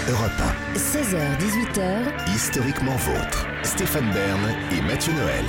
Europe 16h-18h, Historiquement vôtre. Stéphane Bern et Mathieu Noël.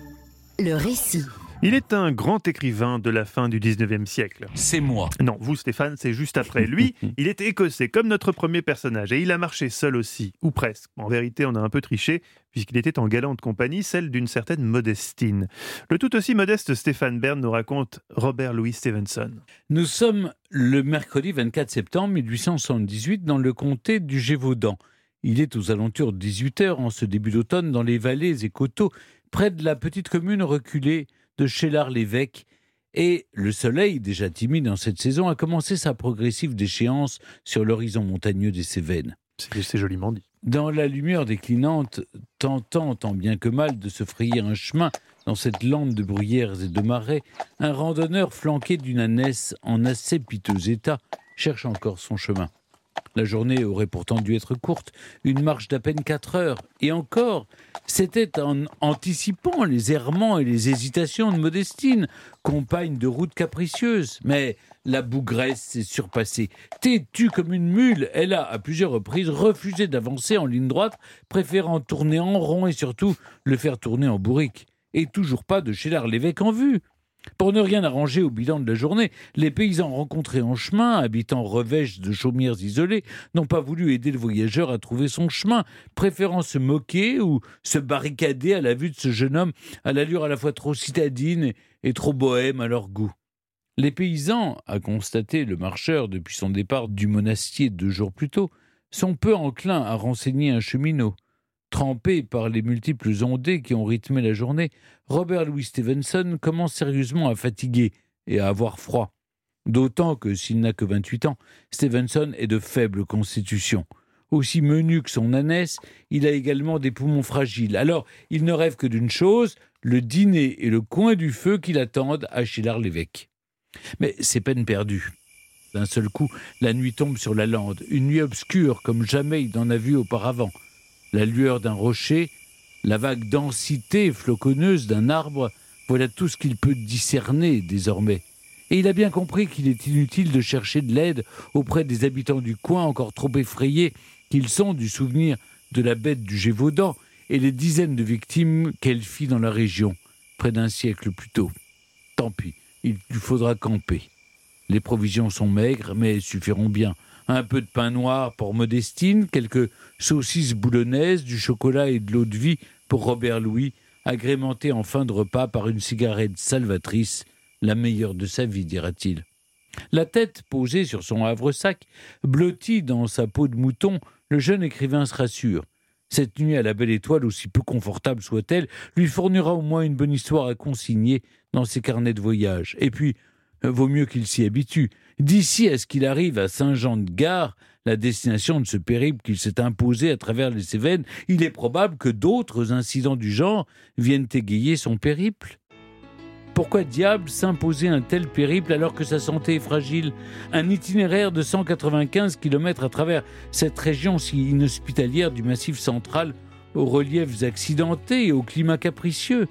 le récit. Il est un grand écrivain de la fin du 19e siècle. C'est moi. Non, vous Stéphane, c'est juste après. Lui, il est écossais, comme notre premier personnage, et il a marché seul aussi, ou presque. En vérité, on a un peu triché, puisqu'il était en galante compagnie, celle d'une certaine Modestine. Le tout aussi modeste Stéphane Bern nous raconte Robert Louis Stevenson. Nous sommes le mercredi 24 septembre 1878 dans le comté du Gévaudan. Il est aux alentours de 18h en ce début d'automne dans les vallées et coteaux, près de la petite commune reculée de Cheylard-l'Évêque. Et le soleil, déjà timide en cette saison, a commencé sa progressive déchéance sur l'horizon montagneux des Cévennes. C'est joliment dit. Dans la lumière déclinante, tentant tant bien que mal de se frayer un chemin dans cette lande de bruyères et de marais, un randonneur flanqué d'une ânesse en assez piteux état cherche encore son chemin. La journée aurait pourtant dû être courte, une marche d'à peine 4 heures. Et encore, c'était en anticipant les errements et les hésitations de Modestine, compagne de route capricieuse. Mais la bougresse s'est surpassée. Têtue comme une mule, elle a, à plusieurs reprises, refusé d'avancer en ligne droite, préférant tourner en rond et surtout le faire tourner en bourrique. Et toujours pas de Cheylard-l'Évêque en vue. Pour ne rien arranger au bilan de la journée, les paysans rencontrés en chemin, habitant revêches de chaumières isolées, n'ont pas voulu aider le voyageur à trouver son chemin, préférant se moquer ou se barricader à la vue de ce jeune homme à l'allure à la fois trop citadine et trop bohème à leur goût. Les paysans, a constaté le marcheur depuis son départ du monastier 2 jours plus tôt, sont peu enclins à renseigner un cheminot. Trempé par les multiples ondées qui ont rythmé la journée, Robert Louis Stevenson commence sérieusement à fatiguer et à avoir froid. D'autant que, s'il n'a que 28 ans, Stevenson est de faible constitution. Aussi menu que son ânesse, il a également des poumons fragiles. Alors, il ne rêve que d'une chose, le dîner et le coin du feu qui l'attendent à Cheylard-l'Évêque. Mais c'est peine perdue. D'un seul coup, la nuit tombe sur la lande, une nuit obscure comme jamais il n'en a vu auparavant. La lueur d'un rocher, la vague densité floconneuse d'un arbre, voilà tout ce qu'il peut discerner désormais. Et il a bien compris qu'il est inutile de chercher de l'aide auprès des habitants du coin encore trop effrayés qu'ils sont du souvenir de la bête du Gévaudan et les dizaines de victimes qu'elle fit dans la région, près d'un siècle plus tôt. Tant pis, il lui faudra camper. Les provisions sont maigres, mais suffiront bien. Un peu de pain noir pour Modestine, quelques saucisses boulonnaises, du chocolat et de l'eau de vie pour Robert Louis, agrémenté en fin de repas par une cigarette salvatrice, la meilleure de sa vie, dira-t-il. La tête posée sur son havre-sac, blotti dans sa peau de mouton, le jeune écrivain se rassure. Cette nuit à la belle étoile, aussi peu confortable soit-elle, lui fournira au moins une bonne histoire à consigner dans ses carnets de voyage. Et puis, vaut mieux qu'il s'y habitue. D'ici à ce qu'il arrive à Saint-Jean-de-Gare, la destination de ce périple qu'il s'est imposé à travers les Cévennes, il est probable que d'autres incidents du genre viennent égayer son périple. Pourquoi diable s'imposer un tel périple alors que sa santé est fragile ? Un itinéraire de 195 km à travers cette région si inhospitalière du Massif central, aux reliefs accidentés et au climat capricieux,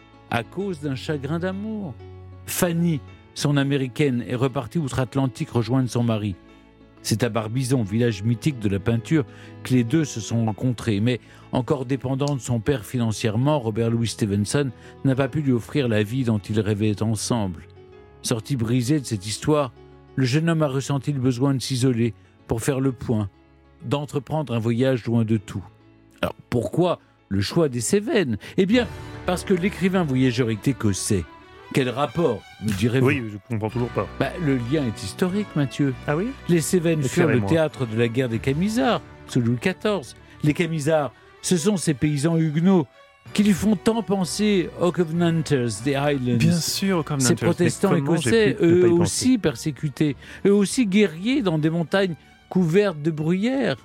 à cause d'un chagrin d'amour. Fanny, son américaine, est repartie outre-Atlantique rejoindre son mari. C'est à Barbizon, village mythique de la peinture, que les deux se sont rencontrés. Mais encore dépendant de son père financièrement, Robert Louis Stevenson n'a pas pu lui offrir la vie dont ils rêvaient ensemble. Sorti brisé de cette histoire, le jeune homme a ressenti le besoin de s'isoler pour faire le point, d'entreprendre un voyage loin de tout. Alors pourquoi le choix des Cévennes ? Eh bien, parce que l'écrivain voyageur est écossais. Quel rapport, me direz-vous ? Oui, je ne comprends toujours pas. Le lien est historique, Mathieu. Ah oui ? Les Cévennes furent le Éclairez-moi. théâtre de la guerre des Camisards, sous Louis XIV. Les Camisards, ce sont ces paysans huguenots qui lui font tant penser aux Covenanters des Highlands. Bien sûr, comme Ces protestants écossais, eux aussi persécutés, eux aussi guerriers dans des montagnes couvertes de bruyères.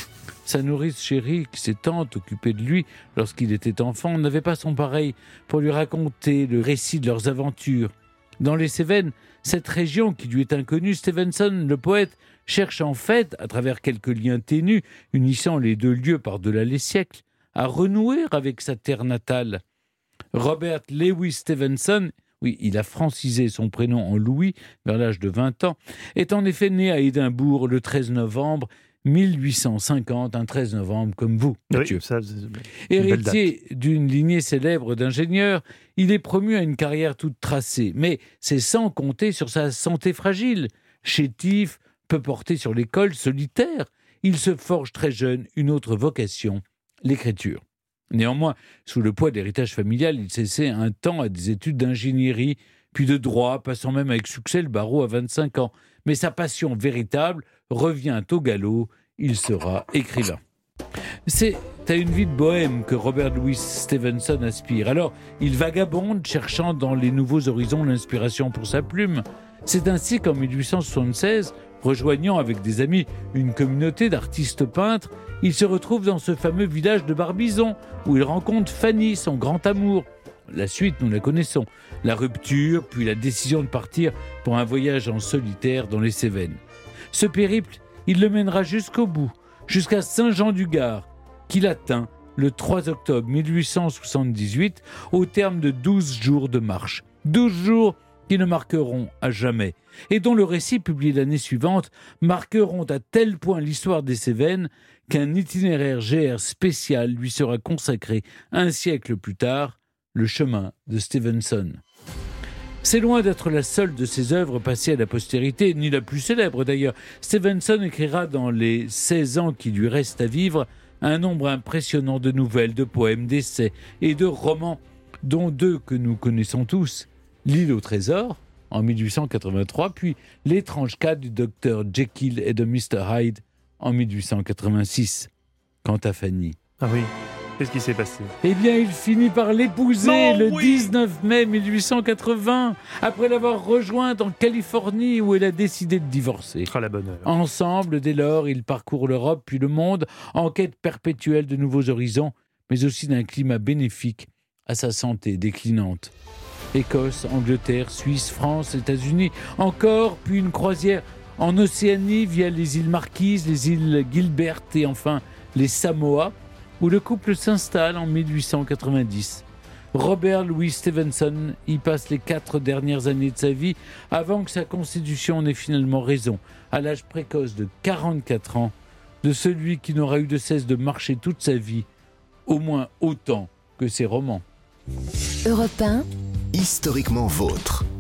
Sa nourrice chérie, ses tantes occupées de lui lorsqu'il était enfant, n'avaient pas son pareil pour lui raconter le récit de leurs aventures. Dans les Cévennes, cette région qui lui est inconnue, Stevenson, le poète, cherche en fait, à travers quelques liens ténus, unissant les deux lieux par-delà les siècles, à renouer avec sa terre natale. Robert Louis Stevenson, oui, il a francisé son prénom en Louis vers l'âge de 20 ans, est en effet né à Édimbourg le 13 novembre 1850, un 13 novembre, comme vous, Mathieu. Oui, ça, c'est une belle Héritier d'une lignée célèbre d'ingénieurs, il est promu à une carrière toute tracée. Mais c'est sans compter sur sa santé fragile. Chétif, peu porté sur l'école, solitaire, il se forge très jeune une autre vocation, l'écriture. Néanmoins, sous le poids de l'héritage familial, il s'essaie un temps à des études d'ingénierie, puis de droit, passant même avec succès le barreau à 25 ans. Mais sa passion véritable revient au galop, il sera écrivain. C'est à une vie de bohème que Robert Louis Stevenson aspire. Alors, il vagabonde, cherchant dans les nouveaux horizons l'inspiration pour sa plume. C'est ainsi qu'en 1876, rejoignant avec des amis une communauté d'artistes peintres, il se retrouve dans ce fameux village de Barbizon, où il rencontre Fanny, son grand amour. La suite, nous la connaissons. La rupture, puis la décision de partir pour un voyage en solitaire dans les Cévennes. Ce périple, il le mènera jusqu'au bout, jusqu'à Saint-Jean-du-Gard, qu'il atteint le 3 octobre 1878, au terme de 12 jours de marche. 12 jours qui ne marqueront à jamais, et dont le récit, publié l'année suivante, marqueront à tel point l'histoire des Cévennes qu'un itinéraire GR spécial lui sera consacré un siècle plus tard, le chemin de Stevenson. C'est loin d'être la seule de ses œuvres passées à la postérité, ni la plus célèbre d'ailleurs. Stevenson écrira dans les 16 ans qui lui restent à vivre un nombre impressionnant de nouvelles, de poèmes, d'essais et de romans, dont 2 que nous connaissons tous. L'île au trésor, en 1883, puis L'étrange cas du docteur Jekyll et de Mr. Hyde, en 1886. Quant à Fanny... Ah oui, qu'est-ce qui s'est passé ? Eh bien, il finit par l'épouser Non, le oui 19 mai 1880, après l'avoir rejointe en Californie où elle a décidé de divorcer. Ah, la bonne heure. Ensemble, dès lors, ils parcourent l'Europe puis le monde en quête perpétuelle de nouveaux horizons, mais aussi d'un climat bénéfique à sa santé déclinante. Écosse, Angleterre, Suisse, France, États-Unis, encore, puis une croisière en Océanie via les îles Marquises, les îles Gilbert et enfin les Samoa, où le couple s'installe en 1890. Robert Louis Stevenson y passe les 4 dernières années de sa vie avant que sa constitution n'ait finalement raison, à l'âge précoce de 44 ans, de celui qui n'aura eu de cesse de marcher toute sa vie, au moins autant que ses romans. Europe 1, Historiquement vôtre.